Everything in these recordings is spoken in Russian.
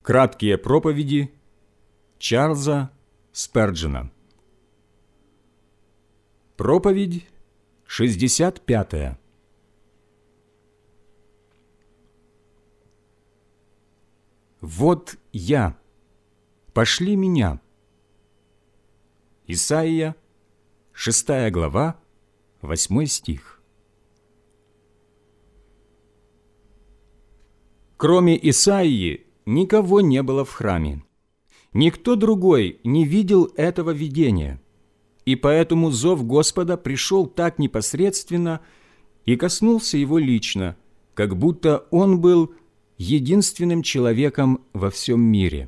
Краткие проповеди Чарльза Сперджена. Проповедь 65. «Вот я, пошли меня». Исайя, 6 глава, 8 стих. Кроме Исаии никого не было в храме. Никто другой не видел этого видения, и поэтому зов Господа пришел так непосредственно и коснулся его лично, как будто он был единственным человеком во всем мире.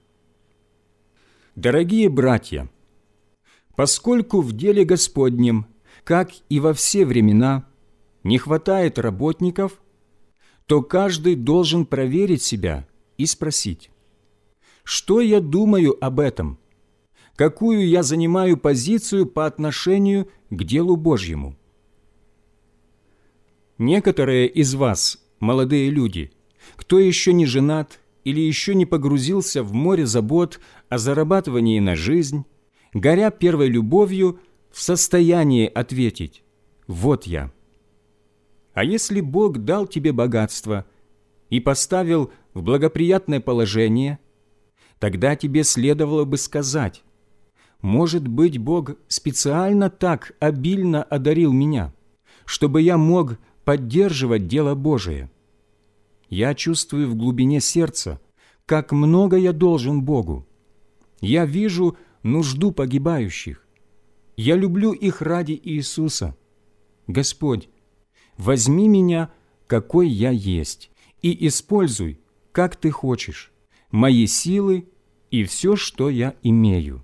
Дорогие братья, поскольку в деле Господнем, как и во все времена, не хватает работников, то каждый должен проверить себя и спросить: что я думаю об этом? Какую я занимаю позицию по отношению к делу Божьему? Некоторые из вас, молодые люди, кто еще не женат или еще не погрузился в море забот о зарабатывании на жизнь, горя первой любовью, в состоянии ответить: «Вот я». А если Бог дал тебе богатство и поставил в благоприятное положение, тогда тебе следовало бы сказать: «Может быть, Бог специально так обильно одарил меня, чтобы я мог поддерживать дело Божие. Я чувствую в глубине сердца, как много я должен Богу. Я вижу нужду погибающих. Я люблю их ради Иисуса. Господь, возьми меня, какой я есть, и используй, как Ты хочешь, мои силы и все, что я имею».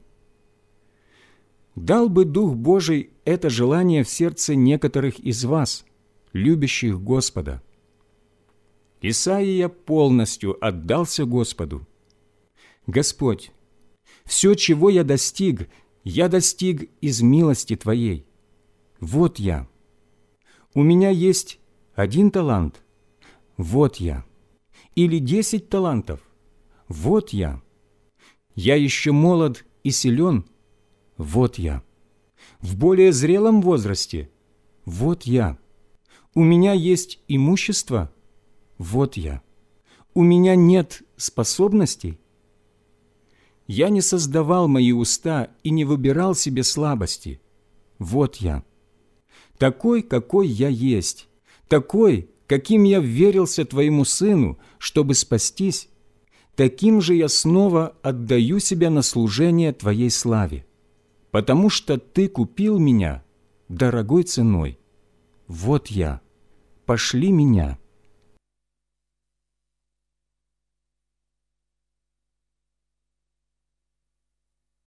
Дал бы Дух Божий это желание в сердце некоторых из вас, любящих Господа. Исаия полностью отдался Господу. «Господь, все, чего я достиг из милости Твоей. Вот я. У меня есть 1 талант. Вот я. Или 10 талантов. Вот я. Я еще молод и силен. Вот я. В более зрелом возрасте. Вот я. У меня есть имущество. Вот я. У меня нет способностей. Я не создавал мои уста и не выбирал себе слабости. Вот я. Такой, какой я есть, такой, каким я вверился Твоему Сыну, чтобы спастись, таким же я снова отдаю себя на служение Твоей славе, потому что Ты купил меня дорогой ценой. Вот я, пошли меня».